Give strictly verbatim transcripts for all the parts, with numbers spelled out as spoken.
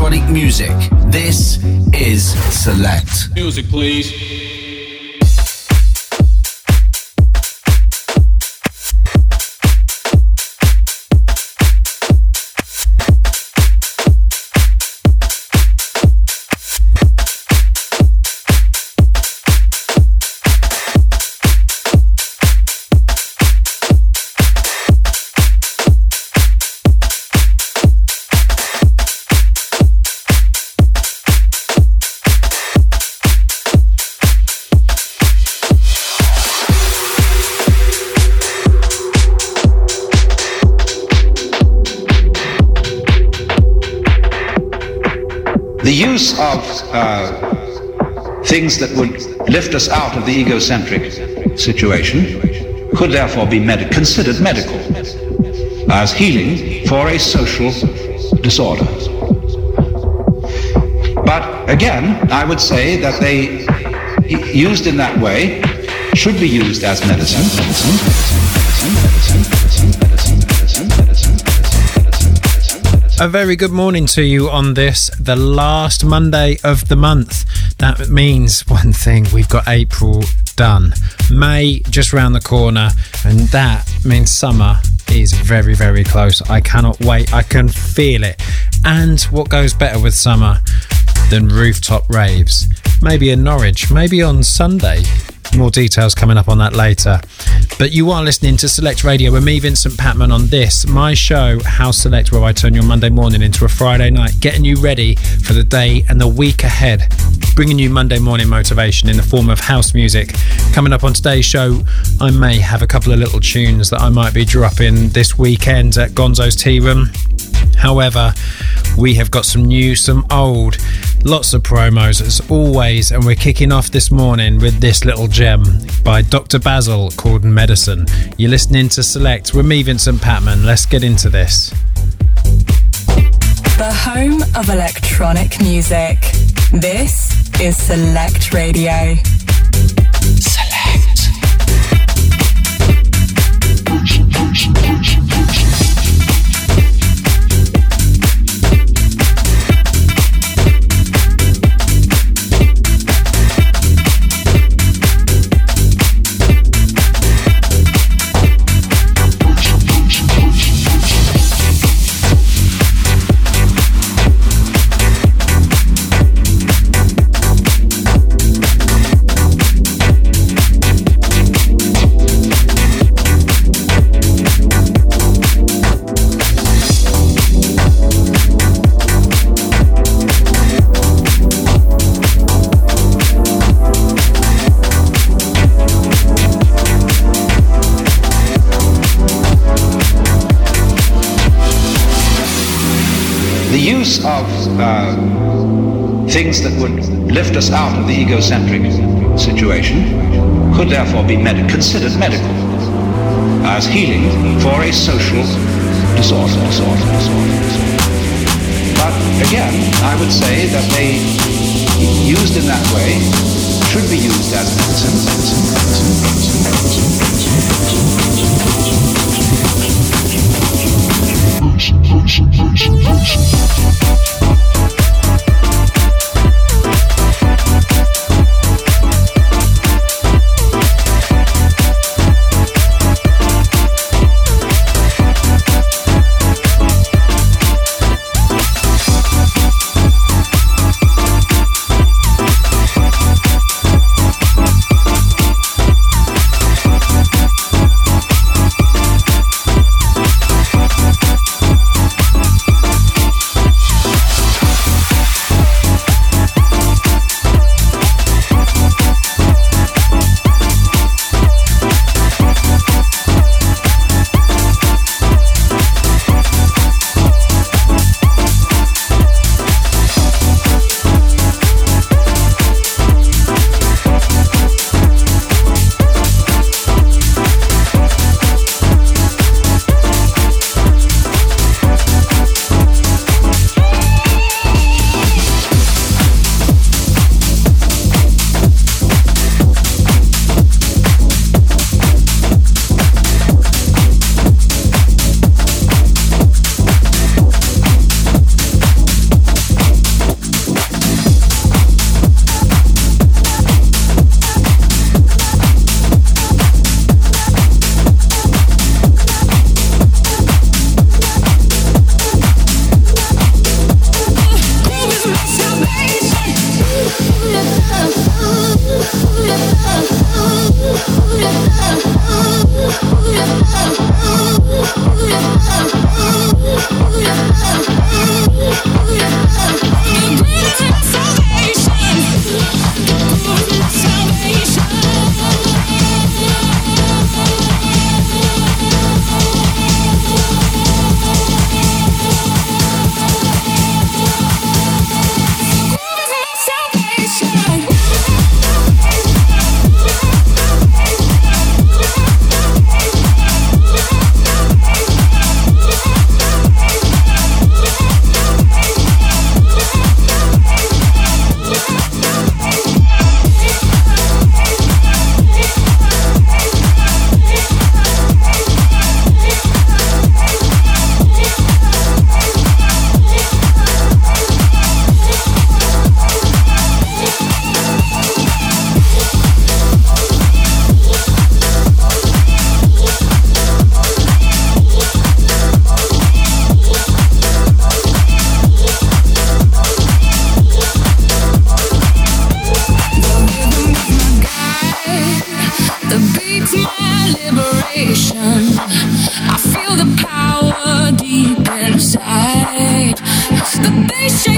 electronic music. This is Select. Music, please. The use of uh, things that would lift us out of the egocentric situation could therefore be med- considered medical as healing for a social disorder. But again, I would say that they, used in that way, should be used as medicine. medicine, medicine, medicine, medicine, medicine, medicine, medicine. A very good morning to you on this, the last Monday of the month. That means one thing, we've got April done. May just round the corner, and that means summer is very, very close. I cannot wait. I can feel it. And what goes better with summer than rooftop raves? Maybe in Norwich, maybe on Sunday. More details coming up on that later. But you are listening to Select Radio with me, Vincent Patman, on this, my show, House Select, where I turn your Monday morning into a Friday night, getting you ready for the day and the week ahead, bringing you Monday morning motivation in the form of house music. Coming up on today's show, I may have a couple of little tunes that I might be dropping this weekend at Gonzo's Tea Room. However, we have got some new, some old, lots of promos as always, and we're kicking off this morning with this little gem by Doctor Basil called Medicine. You're listening to Select with me, Vincent Patman. Let's get into this. The home of electronic music. This is Select Radio. Select. Of uh, things that would lift us out of the egocentric situation could therefore be med- considered medical as healing for a social disorder. disorder, disorder, disorder. But again, I would say that they, used in that way, should be used as medicine. medicine, medicine, medicine, medicine,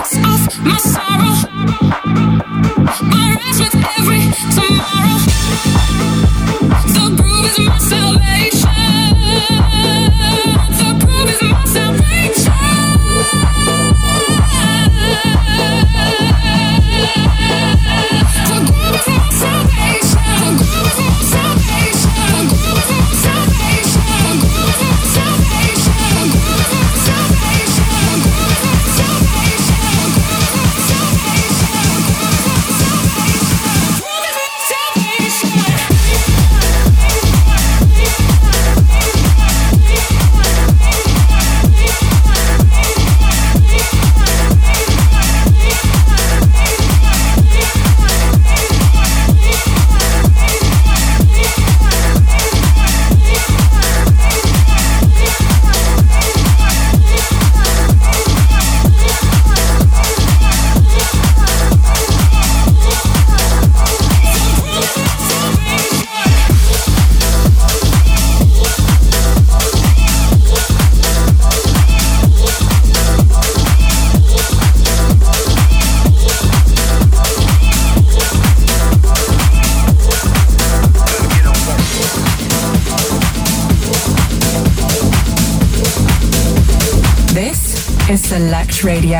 Select Radio.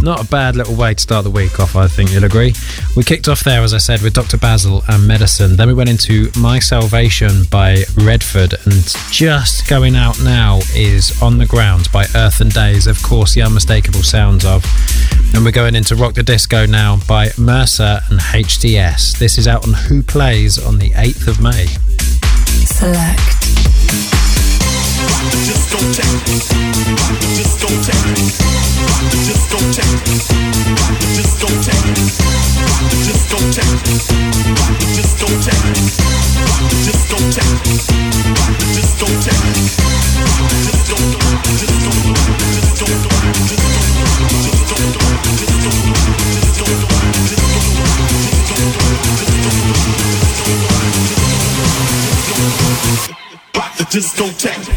Not a bad little way to start the week off, I think you'll agree. We kicked off there, as I said, with Doctor Basil and Medicine. Then we went into My Salvation by Redford, and just going out now is On the Ground by Earth and Days, of course, the unmistakable sounds of. And we're going into Rock the Disco now by Mercer and H D S. This is out on Who Plays on the eighth of May. Select. Discotheque.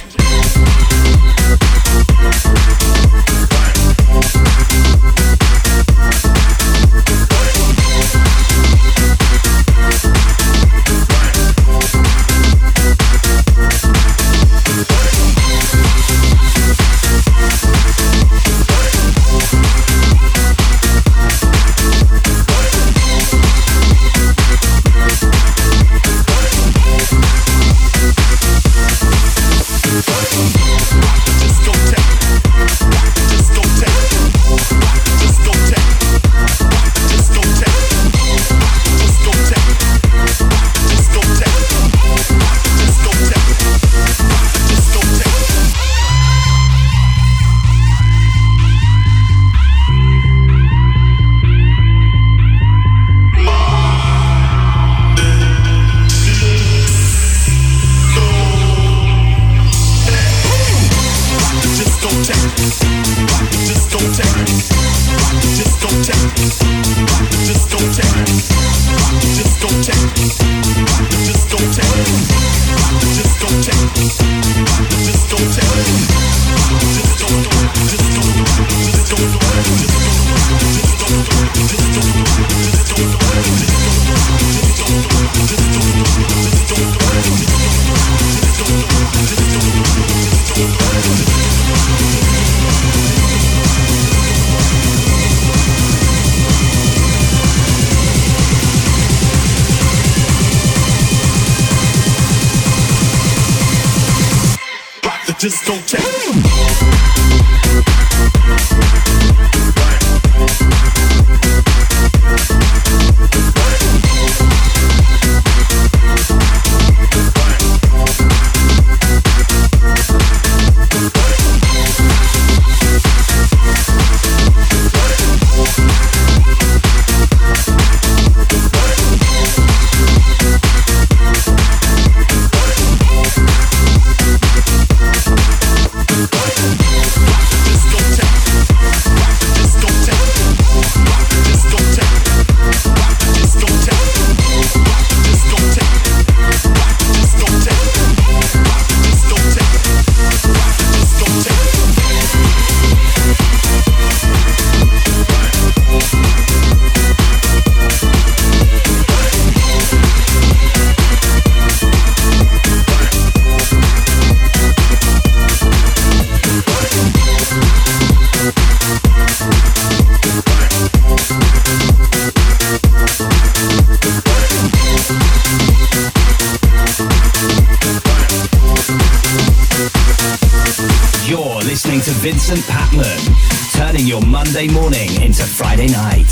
Vincent Patman, turning your Monday morning into Friday night.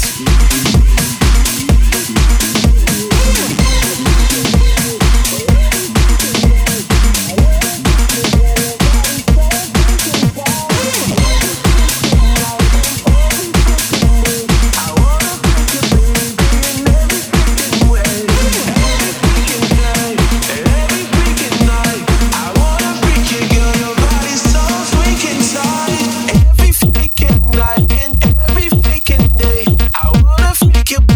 Every freaking day, I wanna freak you.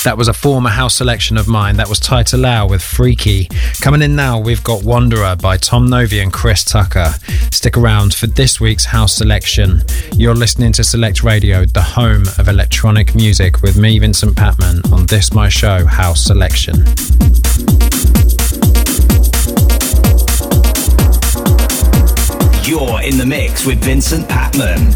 That was a former house selection of mine. That was Title Lau with Freaky. Coming in now, we've got Wanderer by Tom Novi and Chris Tucker. Stick around for this week's house selection. You're listening to Select Radio, the home of electronic music, with me, Vincent Patman, on this my show, House Selection. You're in the mix with Vincent Patman.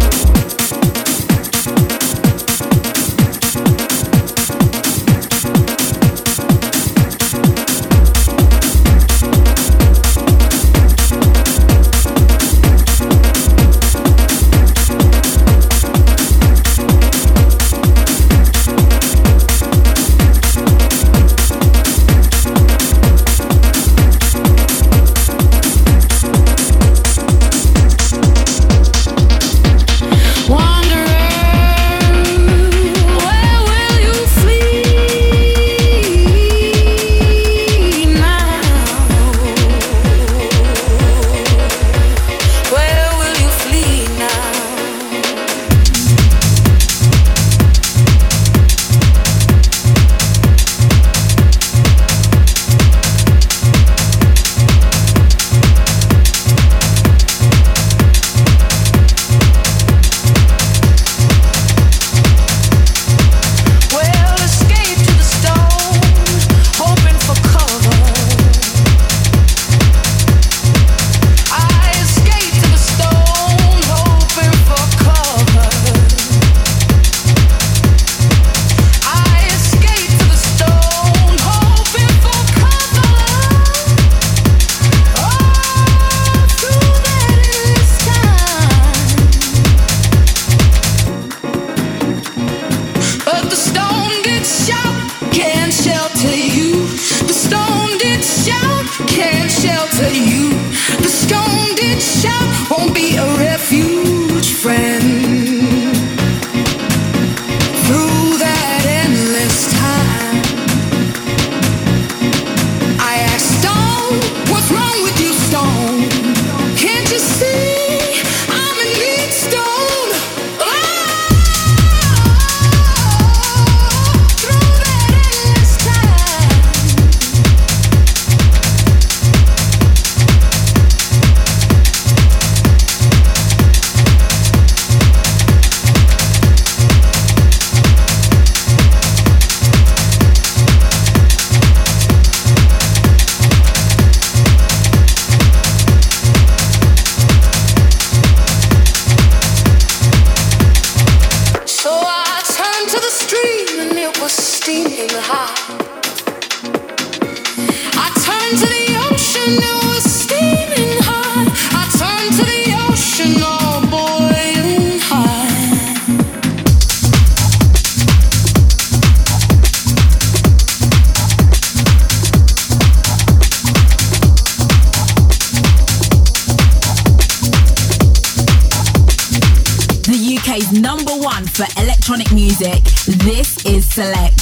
Number one for electronic music. This is Select.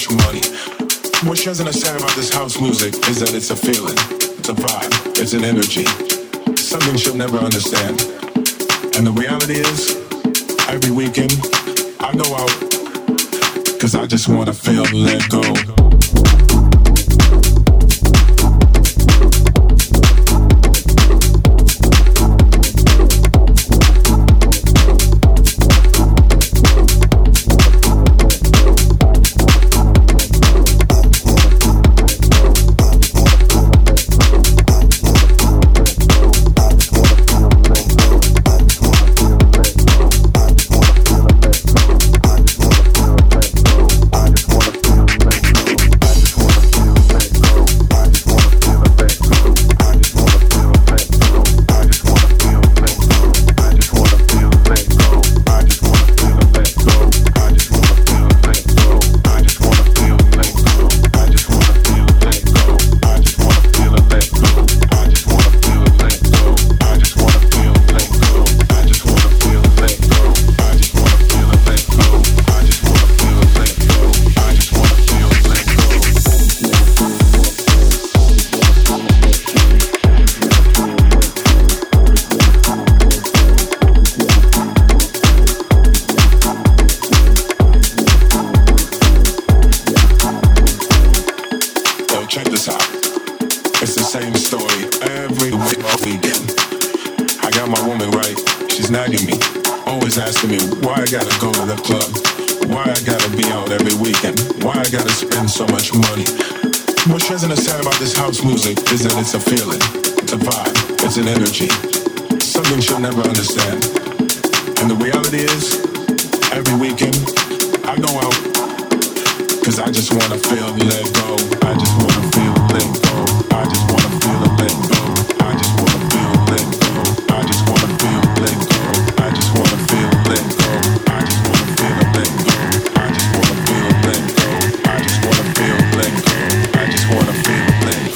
much money. What she doesn't understand about this house music is that it's a feeling, it's a vibe, it's an energy, something she'll never understand. And the reality is, every weekend, I go out, cause I just wanna feel and let go. Is that it's a feeling, it's a vibe, it's an energy, something she'll never understand. And the reality is, every weekend, I go out, cause I just wanna feel and let go. I just wanna feel and let go. I just wanna feel and let go. I just wanna feel and let go. I just wanna feel and let go. I just wanna feel and let go. I just wanna feel and let go. I just wanna feel and let go. I just wanna feel and let go. I just wanna feel and let go.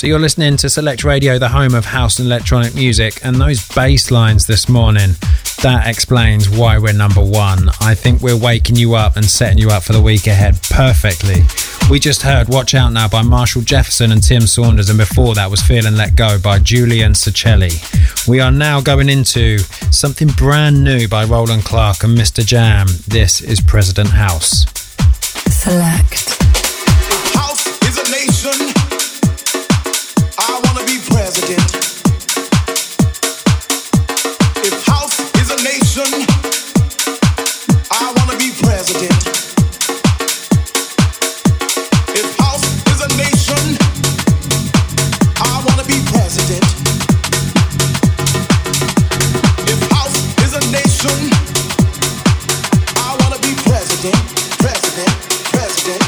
you're listening to Select Radio, the home of house and electronic music, and those bass lines this morning, that explains why we're number one. I think we're waking you up and setting you up for the week ahead perfectly. We just heard Watch Out Now by Marshall Jefferson and Tim Saunders, and before that was Feel and Let Go by Julian Cicelli. We are now going into something brand new by Roland Clark and Mister Jam. This is President House. Select. House is a nation. I want to be president. If house is a nation, I want to be president. If house is a nation, I want to be president. If house is a nation, I want to be president, president, president.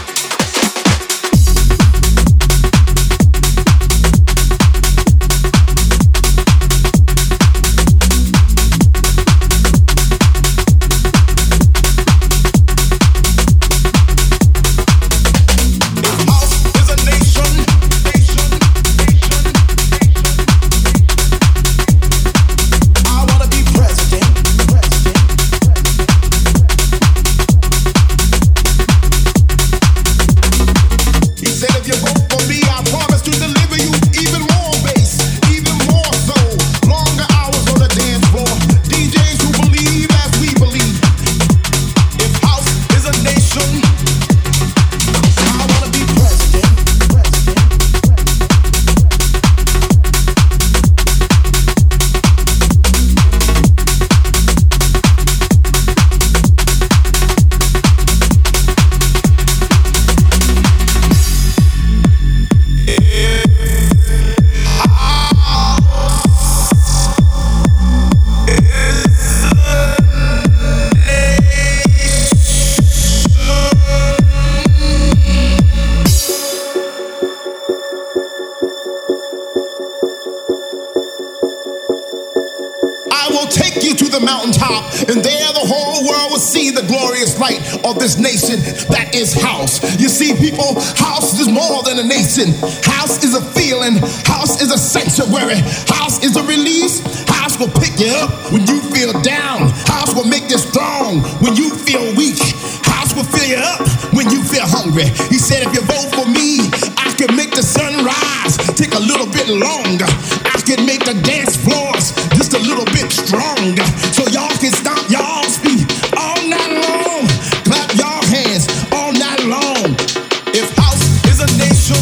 This nation that is house. You see, people, house is more than a nation. House is a feeling. House is a sanctuary. House is a release. House will pick you up when you feel down. House will make you strong when you feel weak. House will fill you up when you feel hungry. He said, if you vote for me, I can make the sun rise take a little bit longer. I can make the dance floors just a little bit stronger. So y'all can stomp y'all's feet all night long. Clap your hands all night long. If house is a nation,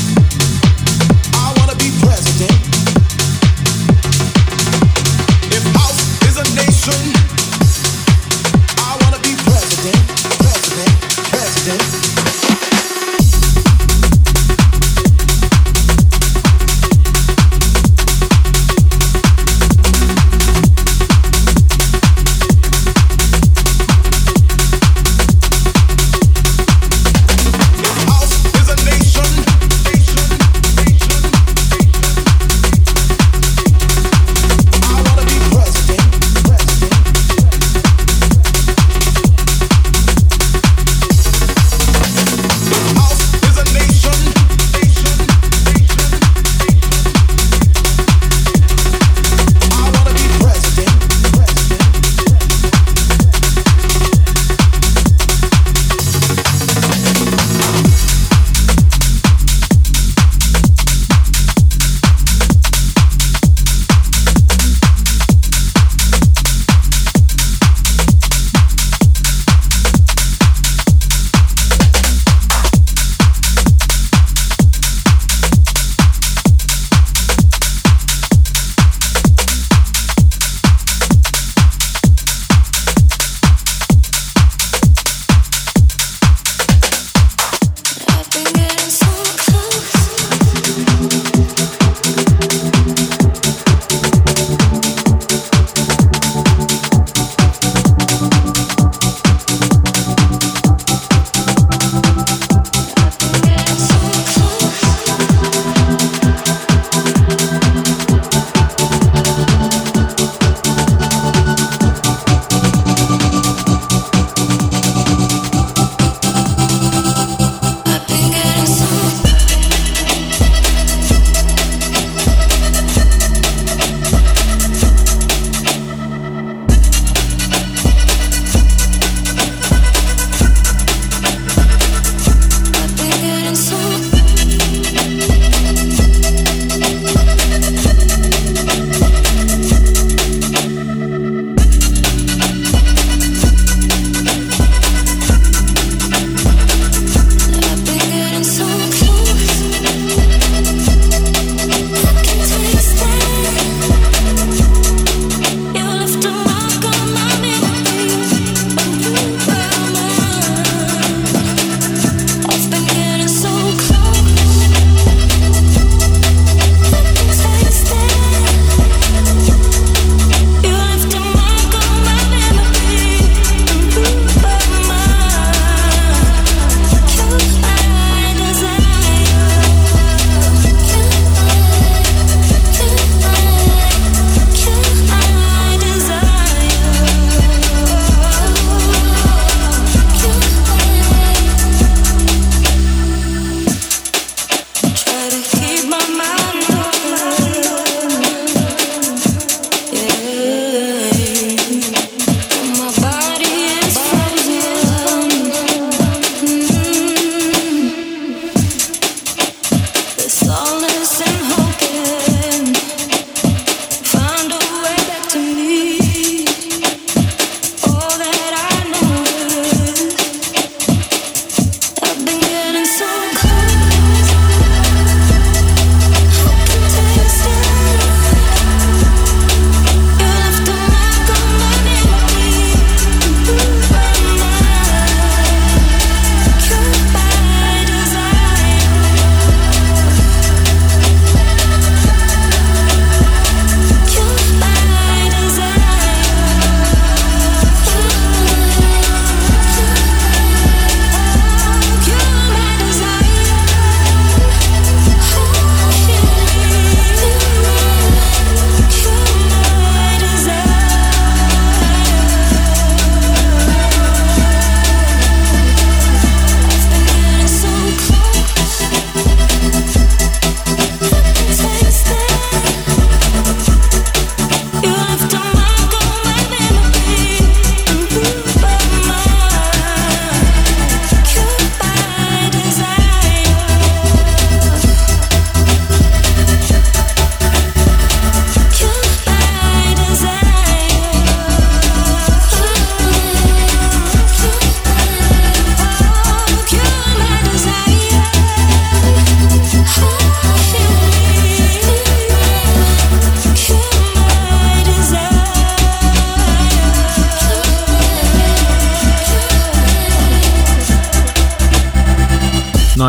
I wanna be president. If house is a nation, I wanna be president, president, president.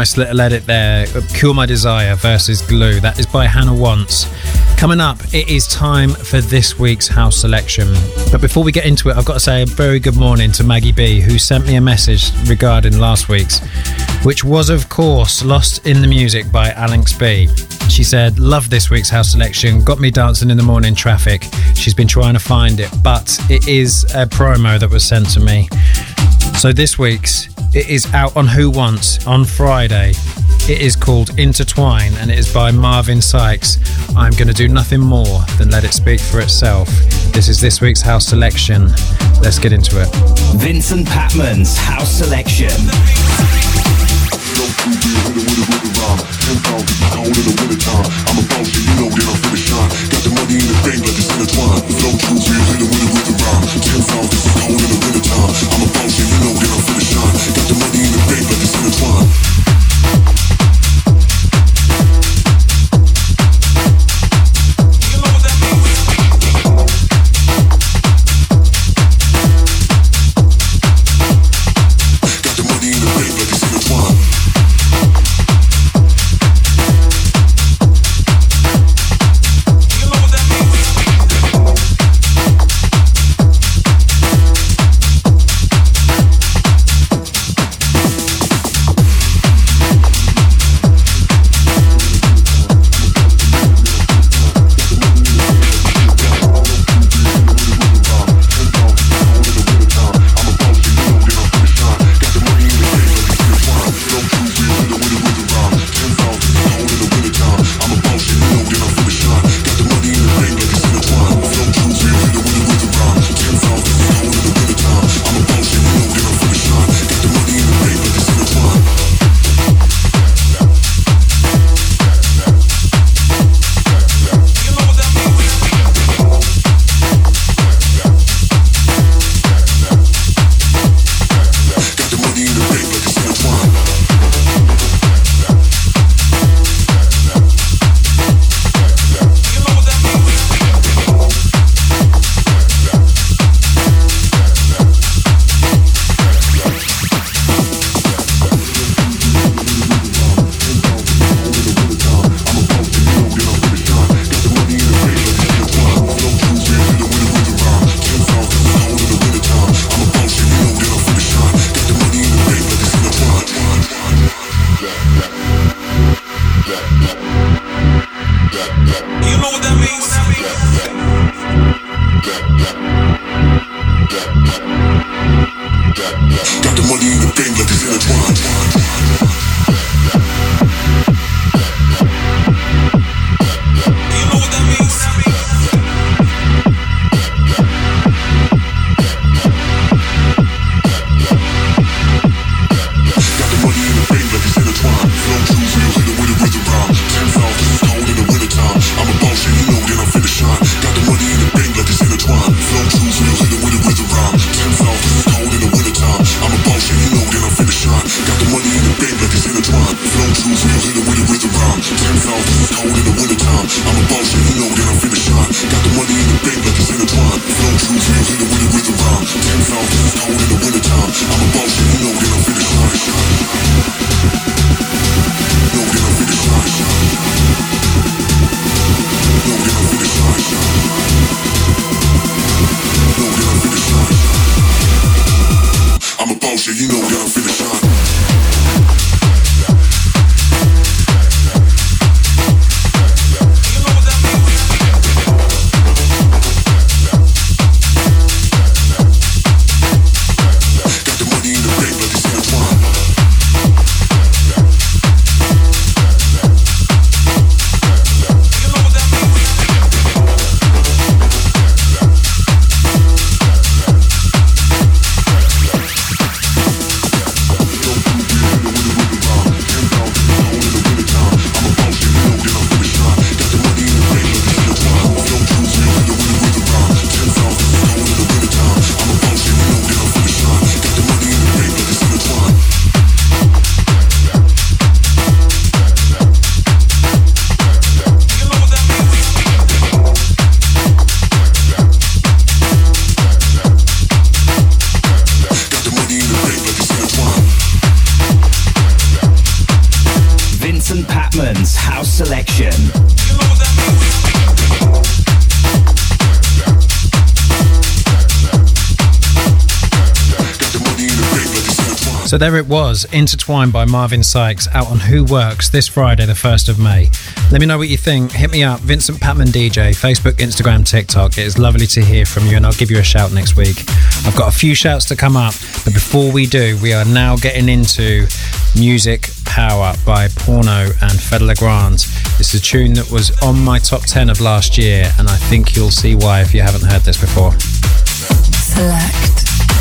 Nice little edit there. Cure My Desire versus Glue. That is by Hannah Wants. Coming up, it is time for this week's house selection. But before we get into it, I've got to say a very good morning to Maggie B, who sent me a message regarding last week's, which was, of course, Lost in the Music by Alex B. She said, love this week's house selection, got me dancing in the morning traffic. She's been trying to find it, but it is a promo that was sent to me. So this week's, it is out on Who Wants on Friday. It is called Intertwine and it is by Marvin Sykes. I'm going to do nothing more than let it speak for itself. This is this week's house selection. Let's get into it. Vincent Patman's house selection. So there it was, Intertwined by Marvin Sykes, out on Who Works this Friday, the first of May. Let me know what you think. Hit me up, Vincent Patman D J, Facebook, Instagram, TikTok. It is lovely to hear from you, and I'll give you a shout next week. I've got a few shouts to come up, but before we do, we are now getting into Music Power by Porno and Fedde Le Grand. It's a tune that was on my top ten of last year, and I think you'll see why if you haven't heard this before. Select.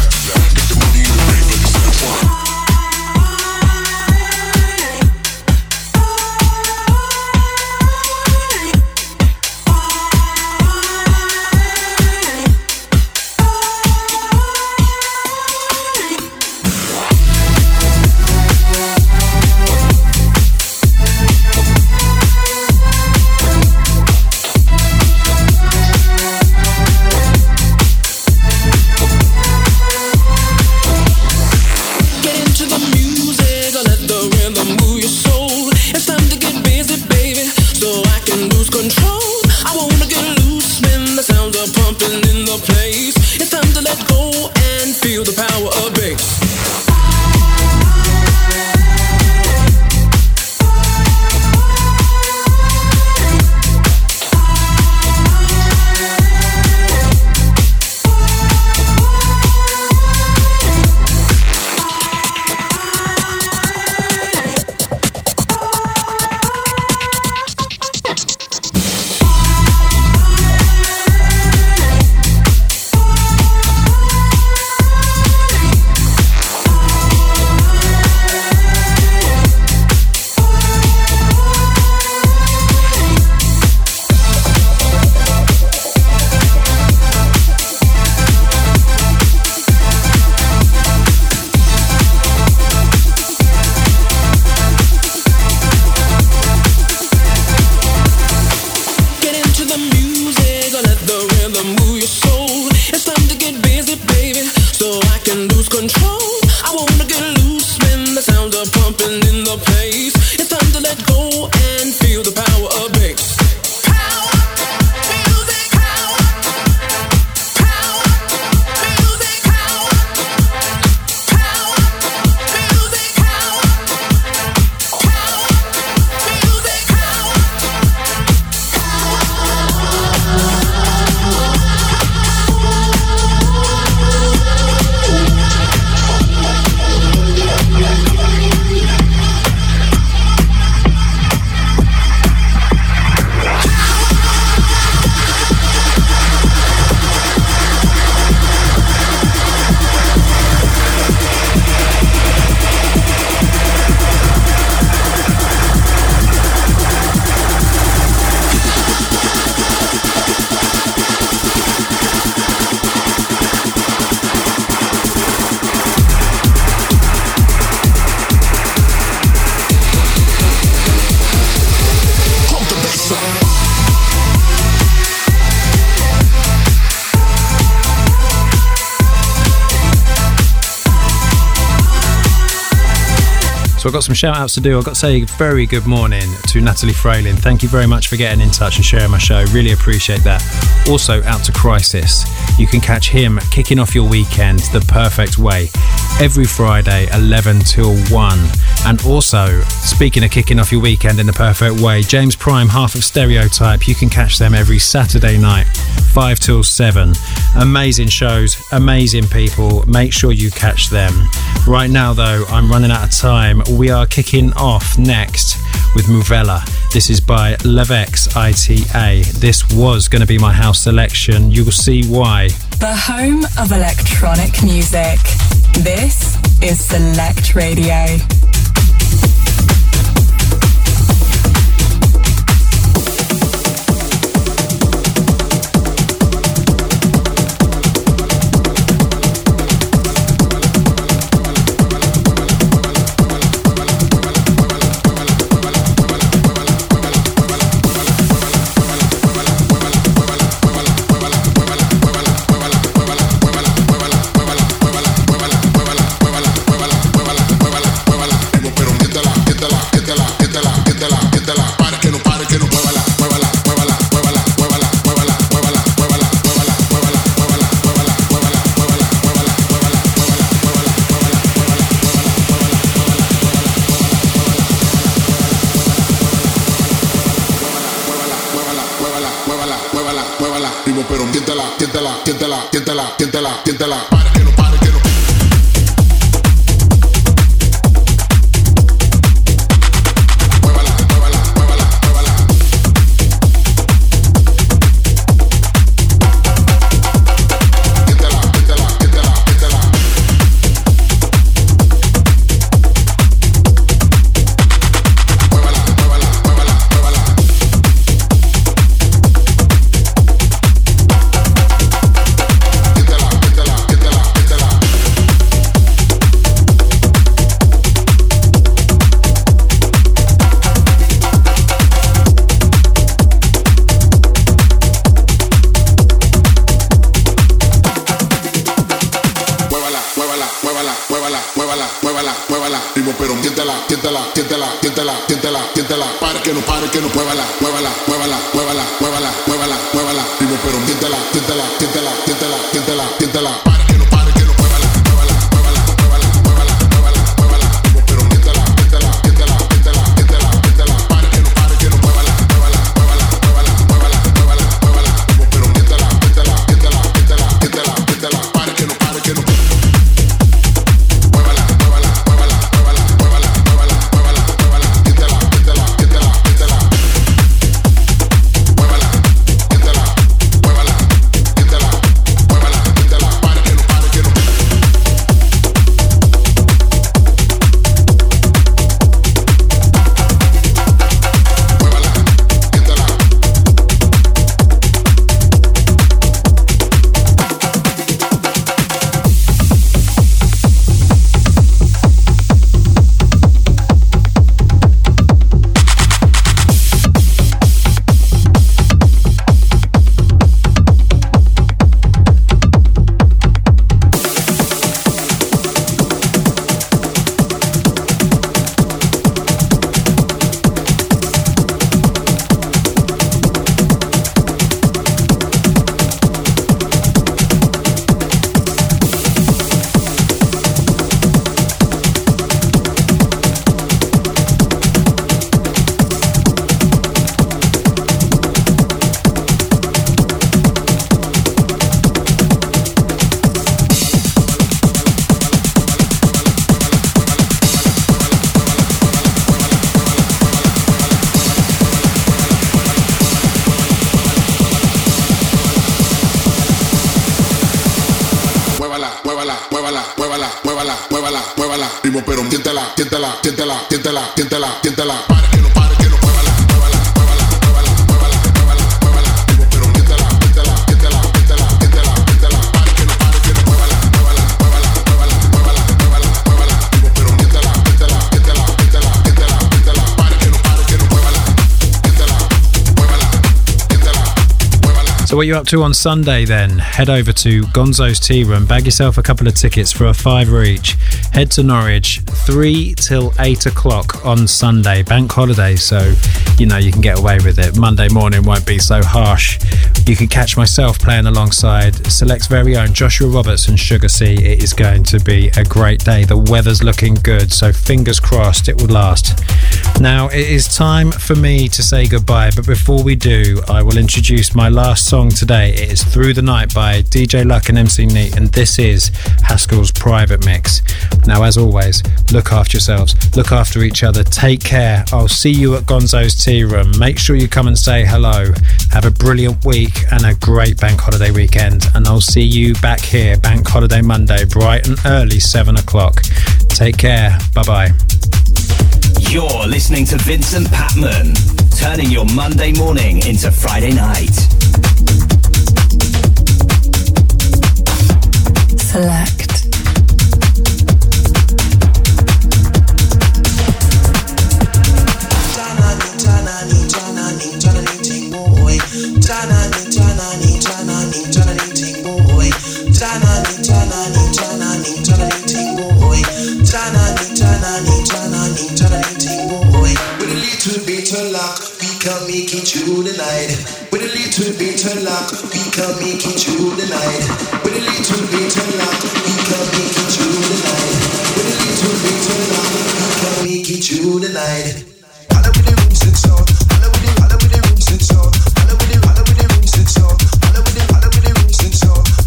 So I've got some shout outs to do. I've got to say a very good morning to Natalie Fralin. Thank you very much for getting in touch and sharing my show. Really appreciate that. Also out to Crisis. You can catch him kicking off your weekend the perfect way every Friday eleven till one. And also, speaking of kicking off your weekend in the perfect way, James Prime, half of Stereotype. You can catch them every Saturday night five till seven. Amazing shows, amazing people. Make sure you catch them. Right now though, I'm running out of time. We are kicking off next with Muvella. This is by Levex I T A. This was going to be my house selection. You will see why. The home of electronic music. This is Select Radio. Well, tiéntala, tiéntala, tiéntala, tiéntala, para que no pare, que no. So what are you up to on Sunday then? Head over to Gonzo's Tea Room, bag yourself a couple of tickets for a fiver each. Head to Norwich, three till eight o'clock on Sunday, bank holiday, so you know you can get away with it. Monday morning won't be so harsh. You can catch myself playing alongside Select's very own Joshua Roberts and Sugar C. It is going to be a great day. The weather's looking good, so fingers crossed it will last. Now it is time for me to say goodbye, but before we do, I will introduce my last song today. It is Through the Night by D J Luck and M C Neat, and this is Haskell's private mix. Now, as always, look after yourselves, look after each other, take care. I'll see you at Gonzo's Tea Room. Make sure you come and say hello. Have a brilliant week and a great bank holiday weekend, and I'll see you back here bank holiday Monday, bright and early, seven o'clock. Take care. Bye bye. You're listening to Vincent Patman, turning your Monday morning into Friday night. Select. Make it through the night with a little bit of luck. We can make it through the night with a little bit of luck. We can make it through the night with a little bit of luck. We can make it through the night. Holla with the roots and sound. Holla with the holla with the roots and sound. Holla with the holla with the roots and sound. Holla with the holla with the roots and sound.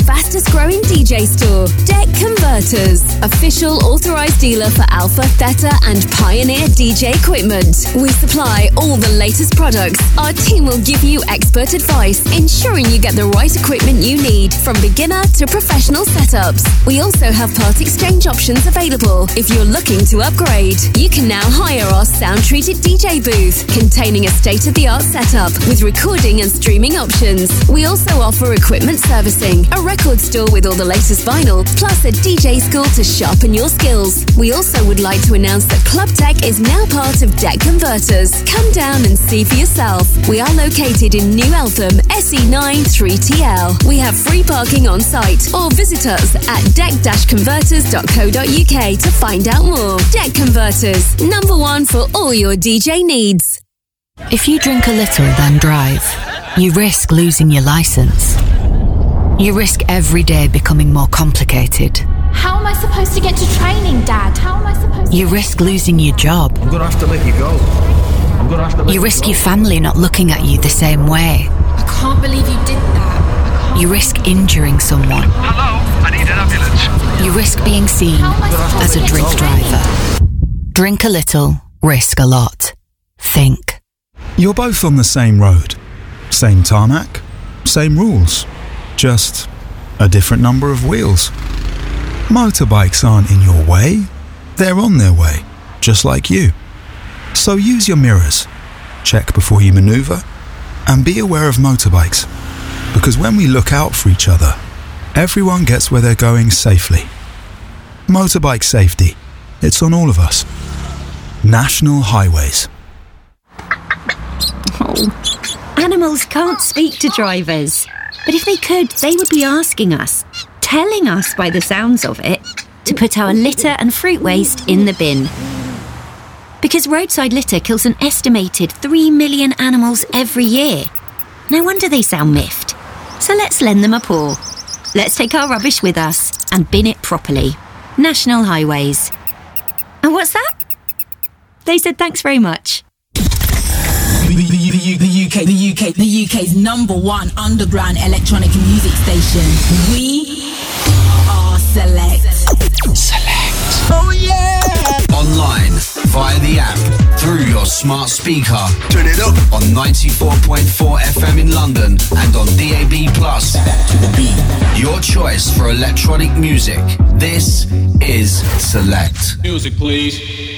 fastest growing D J store, Deck Converters, official authorized dealer for Alpha, Theta and Pioneer D J equipment. We supply all the latest products. Our team will give you expert advice, ensuring you get the right equipment you need, from beginner to professional setups. We also have part exchange options available if you're looking to upgrade. You can now hire our sound-treated D J booth, containing a state-of-the-art setup with recording and streaming options. We also offer equipment servicing, a record store with all the latest vinyl, plus a D J school to sharpen your skills. We also would like to announce that Club Tech is now part of Deck Converters. Come down and see for yourself. We are located in New Eltham, S E nine three T L. We have free parking on site, or visit us at deck dash converters dot co dot U K to find out more. Deck Converters, number one for all your D J needs. If you drink a little then drive, you risk losing your license. You risk every day becoming more complicated. How am I supposed to get to training, Dad? How am I supposed to... You risk losing your job. I'm gonna have to let you go. I'm gonna have to let You risk you your family not looking at you the same way. I can't believe you did that. You risk injuring someone. Hello, I need an ambulance. You risk being seen as a drink driver. Drink a little, risk a lot. Think. You're both on the same road. Same tarmac, same rules. Just a different number of wheels. Motorbikes aren't in your way. They're on their way, just like you. So use your mirrors. Check before you maneuver. And be aware of motorbikes. Because when we look out for each other, everyone gets where they're going safely. Motorbike safety. It's on all of us. National Highways. Oh, animals can't speak to drivers. But if they could, they would be asking us, telling us by the sounds of it, to put our litter and fruit waste in the bin. Because roadside litter kills an estimated three million animals every year. No wonder they sound miffed. So let's lend them a paw. Let's take our rubbish with us and bin it properly. National Highways. And what's that? They said thanks very much. The, the, the, the U K, the U K, the U K's number one underground electronic music station. We are Select. Select. Oh yeah! Online, via the app, through your smart speaker. Turn it up on ninety-four point four F M in London and on D A B plus. Your choice for electronic music. This is Select. Music, please.